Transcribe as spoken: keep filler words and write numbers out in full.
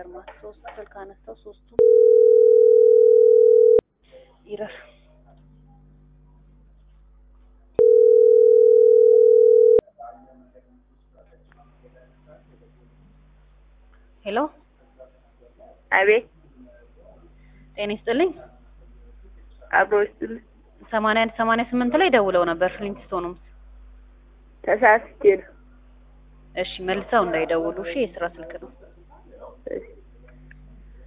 ይገርማል። ሶስት ስልክ አነሳው ሶስቱ ይረፍ። ሄሎ አቤት ጤና ይስጥልኝ። አብሮስል ሰማንያ አንድ ሰማንያ ስምንት ላይ ደውለው ነበር ፍሊንትስቶንም። ተሳስቼ ነው። እሺ መልሰው እንዳይደውሉ እሺ፣ የስራ ስልክ ነው።